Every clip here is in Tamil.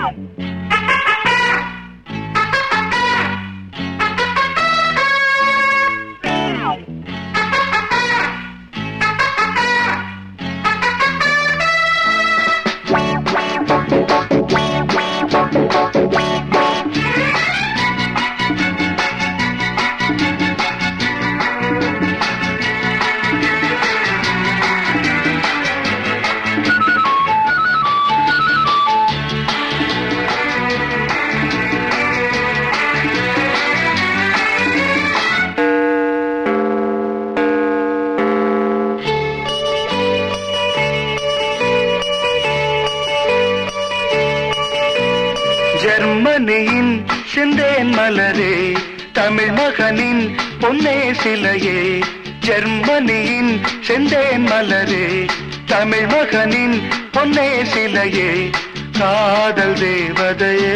ஜெர்மனியின் செந்தேன் மலரே, தமிழ் மகனின் பொன்னே சிலையே. ஜெர்மனியின் செந்தேன் மலரே, தமிழ் மகனின் பொன்னே சிலையே. காதல் தேவதையே,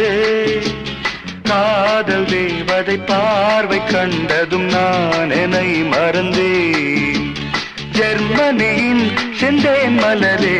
காதல் தேவதை பார்வை கண்டதும் நான் என்னை மறந்தேன். ஜெர்மனியின் செந்தேன் மலரே.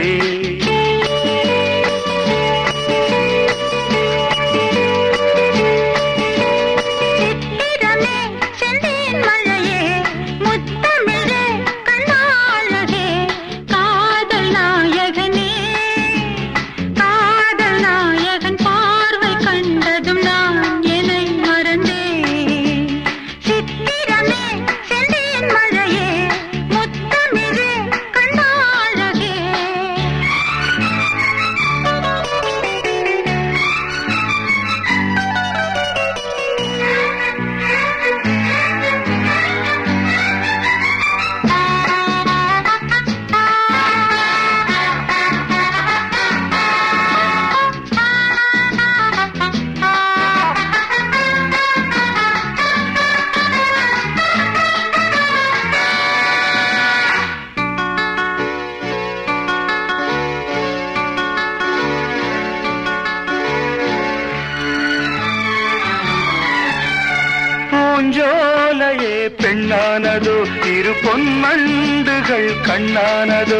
பூஞ்சோலையே பெண்ணானதோ, இரு பொன்மண்டுகள் கண்ணானதோ.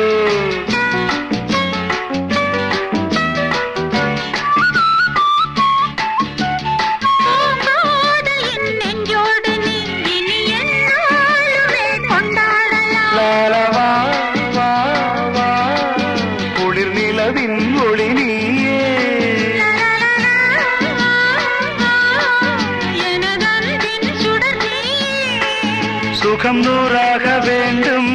லாலவா வா வா, குளிர் நிலவின் ஒளி நீயே. சுகம் நூறாக வேண்டும்,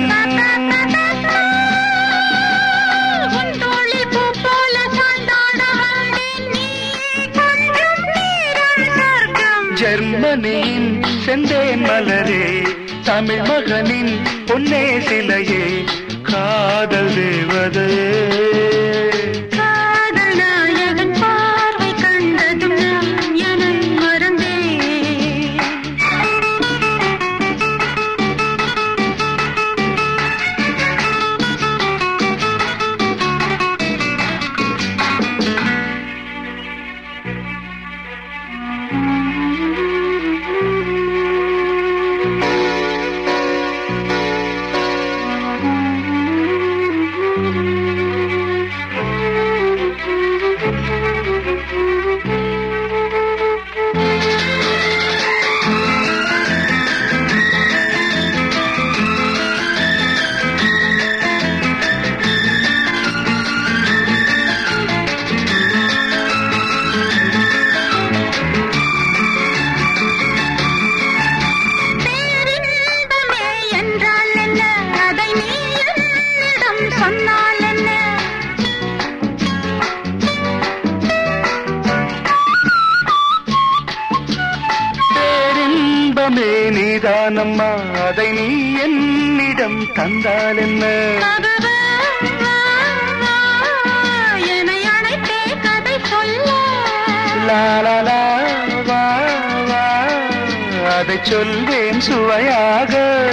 ஜெர்மனியின் செந்தேன் மலரே, தமிழ் மகனின் பொன்னே சிலையே. காதல் தேவதையே, நீதானம்மா, அதை நீ என்னிடம் தந்தால் என்ன? லாலா வா வா, அதை சொல்வேன் சுவையாக.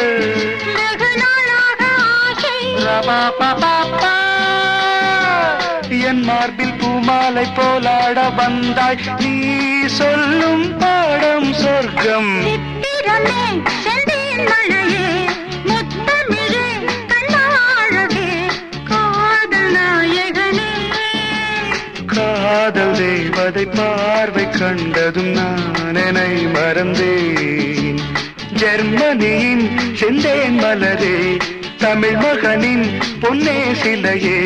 என் மார்பில் பூமாலை போலாட வந்தாய், நீ சொல்லும் பாடம் சொர்க்கம். செந்தேன் மழையே, முத்தமிழே, கண்ணாழகே, காதல் நாயகனே. காதல் தேவதை பார்வை கண்டதும் நான் என்னை மறந்தேன். ஜெர்மனியின் செந்தேன் மலரே, தமிழ் மகனின் பொன்னே சிலையே.